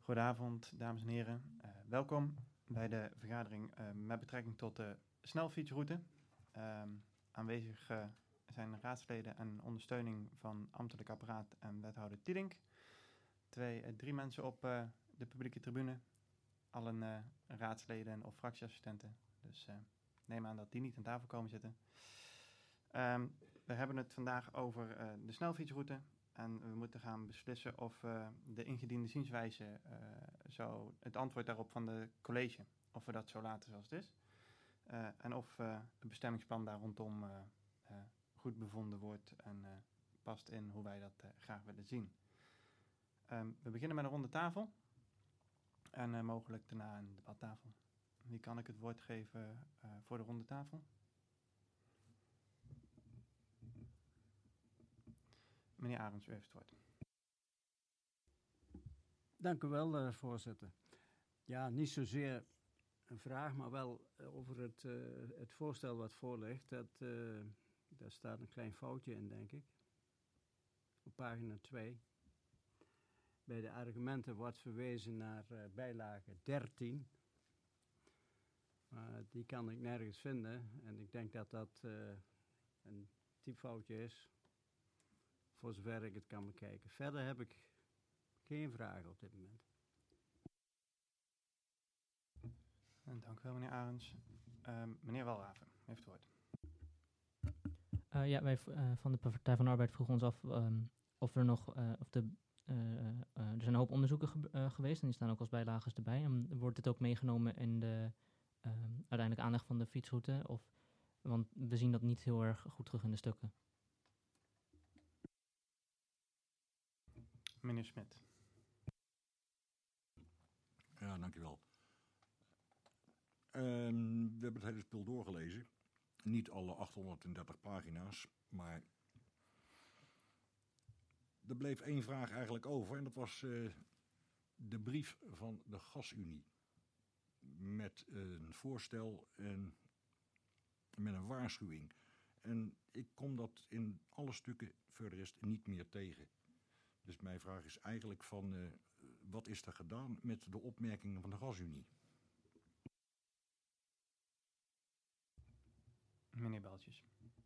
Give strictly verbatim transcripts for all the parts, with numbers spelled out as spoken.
Goedenavond, dames en heren. Uh, welkom bij de vergadering uh, met betrekking tot de snelfietsroute. Uh, aanwezig uh, zijn raadsleden en ondersteuning van ambtelijk apparaat en wethouder Tiedink. Twee, uh, drie mensen op uh, de publieke tribune. Allen uh, raadsleden of fractieassistenten. Dus uh, neem aan dat die niet aan tafel komen zitten. Um, we hebben het vandaag over uh, de snelfietsroute. En we moeten gaan beslissen of uh, de ingediende zienswijze, uh, zo het antwoord daarop van de college, of we dat zo laten zoals het is. Uh, en of uh, het bestemmingsplan daar rondom uh, uh, goed bevonden wordt en uh, past in hoe wij dat uh, graag willen zien. Um, we beginnen met een ronde tafel en uh, mogelijk daarna een debattafel. Wie kan ik het woord geven uh, voor de ronde tafel? Meneer Arends, u heeft het woord. Dank u wel, uh, voorzitter. Ja, niet zozeer een vraag, maar wel uh, over het, uh, het voorstel wat voor ligt. Dat, uh, daar staat een klein foutje in, denk ik. Op pagina twee. Bij de argumenten wordt verwezen naar uh, bijlage dertien. Maar die kan ik nergens vinden. En ik denk dat dat uh, een typfoutje is. Voor zover ik het kan bekijken. Verder heb ik geen vragen op dit moment. En dank u wel, meneer Arends. Uh, meneer Walraven, heeft het woord. Uh, ja, wij uh, van de Partij van de Arbeid vroegen ons af um, of er nog, uh, of de, uh, uh, er zijn een hoop onderzoeken ge- uh, geweest en die staan ook als bijlages erbij. En wordt dit ook meegenomen in de uh, uiteindelijke aanleg van de fietsroute? Of, want we zien dat niet heel erg goed terug in de stukken. Meneer Smit. Ja, dankjewel. Um, we hebben het hele spul doorgelezen. Niet alle achthonderddertig pagina's, maar er bleef één vraag eigenlijk over. En dat was uh, de brief van de Gasunie. Met een voorstel en met een waarschuwing. En ik kom dat in alle stukken verder is niet meer tegen. Dus mijn vraag is eigenlijk van, uh, wat is er gedaan met de opmerkingen van de Gasunie? Meneer Beltjes.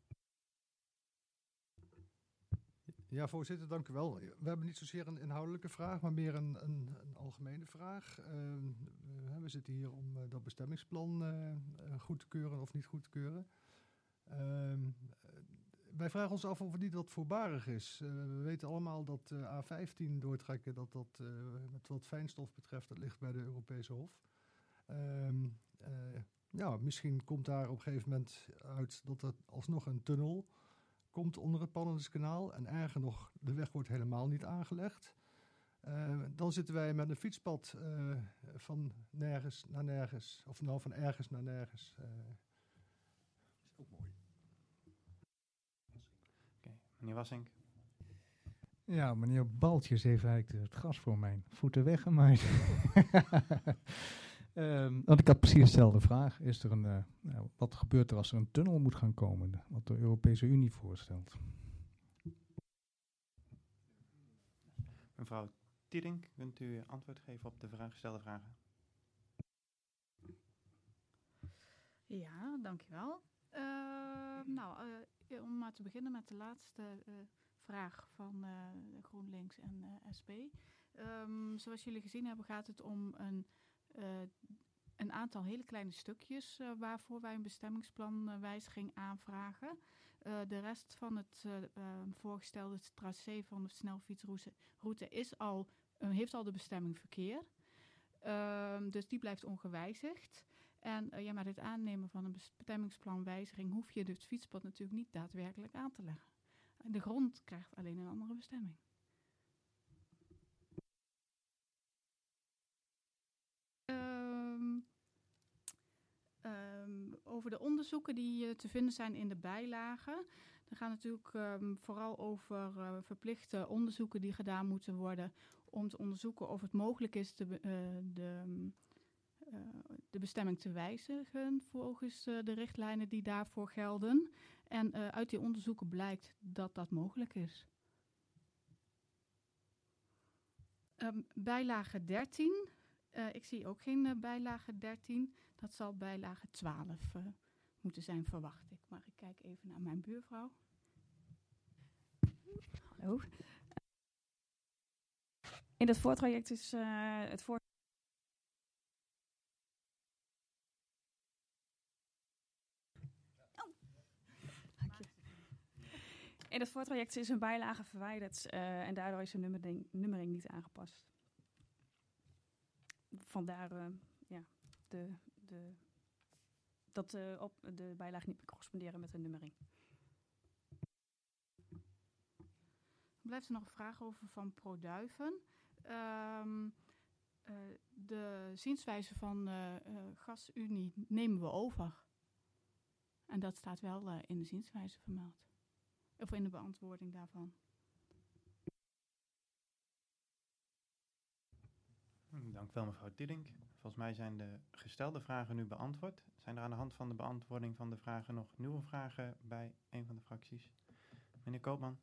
Ja, voorzitter, dank u wel. We hebben niet zozeer een inhoudelijke vraag, maar meer een, een, een algemene vraag. Uh, we zitten hier om uh, dat bestemmingsplan uh, uh, goed te keuren of niet goed te keuren. Uh, Wij vragen ons af of het niet wat voorbarig is. Uh, we weten allemaal dat uh, A vijftien doortrekken, dat dat uh, met wat fijnstof betreft, dat ligt bij de Europese Hof. Uh, uh, ja, misschien komt daar op een gegeven moment uit dat er alsnog een tunnel komt onder het Pannenskanaal. En erger nog, de weg wordt helemaal niet aangelegd. Uh, dan zitten wij met een fietspad uh, van nergens naar nergens. Of nou van ergens naar nergens. Uh. Dat is ook mooi. Meneer Wassink. Ja, meneer Baltjes heeft eigenlijk het gas voor mijn voeten weggemaaid. um, want ik had precies dezelfde vraag. Is er een, uh, nou, wat gebeurt er als er een tunnel moet gaan komen? Wat de Europese Unie voorstelt. Mevrouw Tiedink, kunt u antwoord geven op de vraag, gestelde vragen? Ja, dankjewel. Uh, nou, uh, om maar te beginnen met de laatste uh, vraag van uh, GroenLinks en uh, S P. Um, zoals jullie gezien hebben gaat het om een, uh, een aantal hele kleine stukjes uh, waarvoor wij een bestemmingsplanwijziging aanvragen. Uh, de rest van het uh, uh, voorgestelde tracé van de snelfietsroute is al, uh, heeft al de bestemming verkeer. Uh, dus die blijft ongewijzigd. En uh, ja, met het aannemen van een bestemmingsplanwijziging hoef je het fietspad natuurlijk niet daadwerkelijk aan te leggen. De grond krijgt alleen een andere bestemming. Um, um, over de onderzoeken die uh, te vinden zijn in de bijlagen. Er gaat natuurlijk um, vooral over uh, verplichte onderzoeken die gedaan moeten worden om te onderzoeken of het mogelijk is de, uh, de, uh, de bestemming te wijzigen volgens uh, de richtlijnen die daarvoor gelden. En uh, uit die onderzoeken blijkt dat dat mogelijk is. Um, bijlage dertien. Uh, ik zie ook geen uh, bijlage dertien. Dat zal bijlage twaalf uh, moeten zijn, verwacht ik. Maar ik kijk even naar mijn buurvrouw. Hallo. In het voortraject is uh, het voor... Oh. In het voortraject is een bijlage verwijderd uh, en daardoor is de nummering, nummering niet aangepast. Vandaar uh, ja, de, de, dat uh, op de bijlage niet meer corresponderen met de nummering. Blijft er nog een vraag over van ProDuiven. Um, uh, de zienswijze van uh, uh, GasUnie nemen we over. En dat staat wel uh, in de zienswijze vermeld. Of in de beantwoording daarvan. Dank wel, mevrouw Tielink. Volgens mij zijn de gestelde vragen nu beantwoord. Zijn er aan de hand van de beantwoording van de vragen nog nieuwe vragen bij een van de fracties? Meneer Koopman.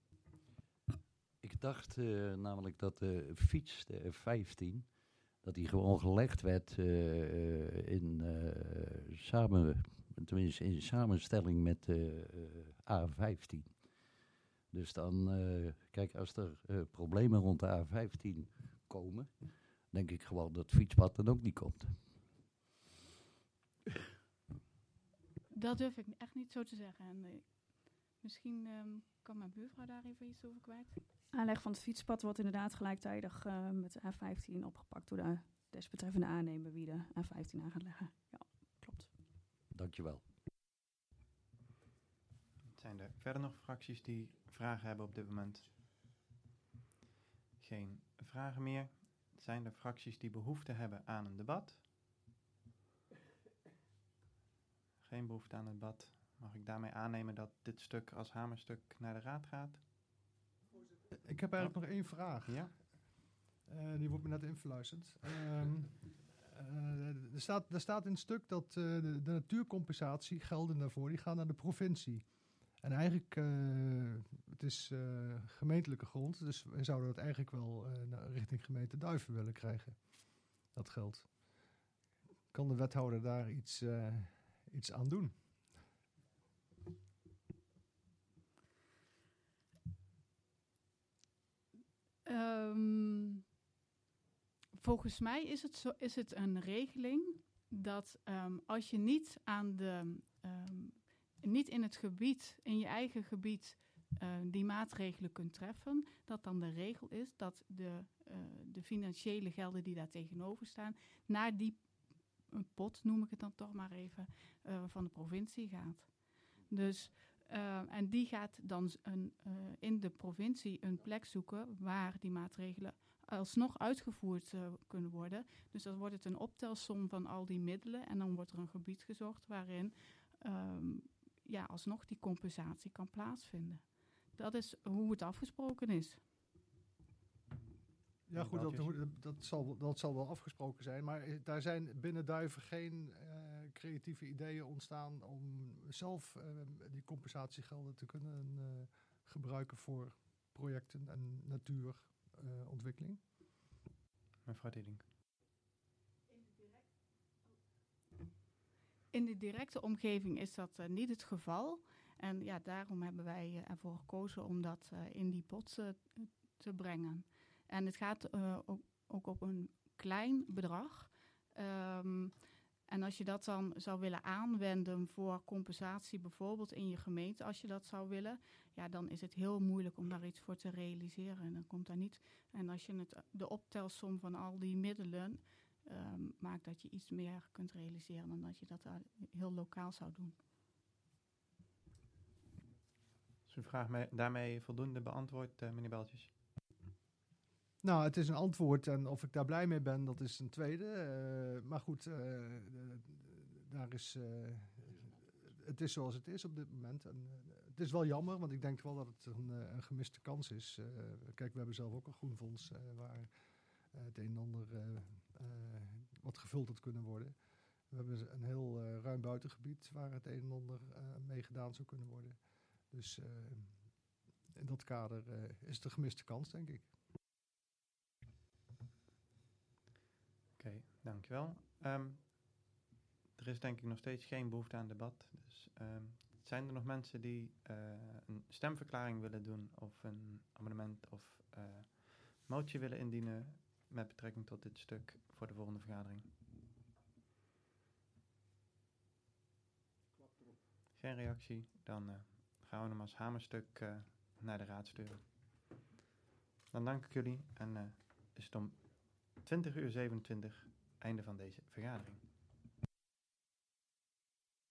Ik dacht uh, namelijk dat de fiets, de F vijftien, dat die gewoon gelegd werd uh, in, uh, samen, tenminste in samenstelling met de uh, A vijftien. Dus dan, uh, kijk, als er uh, problemen rond de A vijftien komen, denk ik gewoon dat het fietspad dan ook niet komt. Dat durf ik echt niet zo te zeggen. En, uh, misschien um, kan mijn buurvrouw daar even iets over kwijt. Aanleg van het fietspad wordt inderdaad gelijktijdig uh, met de A vijftien opgepakt door de desbetreffende aannemer wie de A vijftien aan gaat leggen. Ja, klopt. Dankjewel. Zijn er verder nog fracties die vragen hebben op dit moment? Geen vragen meer. Zijn er fracties die behoefte hebben aan een debat? Geen behoefte aan een debat. Mag ik daarmee aannemen dat dit stuk als hamerstuk naar de raad gaat? Ik heb eigenlijk oh. nog één vraag. Ja? Uh, die wordt me net influisterd. Um, uh, er, staat, er staat in het stuk dat uh, de, de natuurcompensatie gelden daarvoor, die gaan naar de provincie. En eigenlijk, uh, het is uh, gemeentelijke grond, dus wij zouden dat eigenlijk wel uh, naar richting gemeente Duiven willen krijgen, dat geld. Kan de wethouder daar iets, uh, iets aan doen? Um, volgens mij is het, zo, is het een regeling dat um, als je niet aan de... Um, niet in het gebied, in je eigen gebied, uh, die maatregelen kunt treffen, dat dan de regel is dat de, uh, de financiële gelden die daar tegenover staan, naar die pot, noem ik het dan toch maar even, uh, van de provincie gaat. Dus, uh, en die gaat dan een, uh, in de provincie een plek zoeken waar die maatregelen alsnog uitgevoerd uh, kunnen worden. Dus dan wordt het een optelsom van al die middelen en dan wordt er een gebied gezocht waarin um, ja, alsnog die compensatie kan plaatsvinden. Dat is hoe het afgesproken is. Ja goed, dat, dat, zal, dat zal wel afgesproken zijn. Maar daar zijn binnen Duiven geen uh, creatieve ideeën ontstaan om zelf uh, die compensatiegelden te kunnen uh, gebruiken voor projecten en natuurontwikkeling. Uh, Mevrouw Tielink. In de directe omgeving is dat uh, niet het geval. En ja, daarom hebben wij uh, ervoor gekozen om dat uh, in die pot uh, te brengen. En het gaat uh, ook, ook op een klein bedrag. Um, en als je dat dan zou willen aanwenden voor compensatie, bijvoorbeeld in je gemeente, als je dat zou willen, ja, dan is het heel moeilijk om daar iets voor te realiseren. En dan komt daar niet. En als je het, de optelsom van al die middelen Um, maakt dat je iets meer kunt realiseren dan dat je dat uh, heel lokaal zou doen. Is uw vraag mee, daarmee voldoende beantwoord, uh, meneer Beltjes? Nou, het is een antwoord en of ik daar blij mee ben, dat is een tweede. Uh, maar goed, uh, daar is, uh, het is zoals het is op dit moment. En, uh, het is wel jammer, want ik denk wel dat het een, een gemiste kans is. Uh, kijk, we hebben zelf ook een groenfonds uh, waar uh, het een en ander uh, uh, wat gevuld had kunnen worden. We hebben een heel uh, ruim buitengebied waar het een en ander uh, mee gedaan zou kunnen worden. Dus uh, in dat kader uh, is het een gemiste kans, denk ik. Dankjewel. Um, er is denk ik nog steeds geen behoefte aan debat. Dus um, zijn er nog mensen die uh, een stemverklaring willen doen of een amendement of uh, motie willen indienen met betrekking tot dit stuk voor de volgende vergadering? Geen reactie, dan uh, gaan we hem als hamerstuk uh, naar de raad sturen. Dan dank ik jullie en uh, is het om twintig uur zevenentwintig einde van deze vergadering.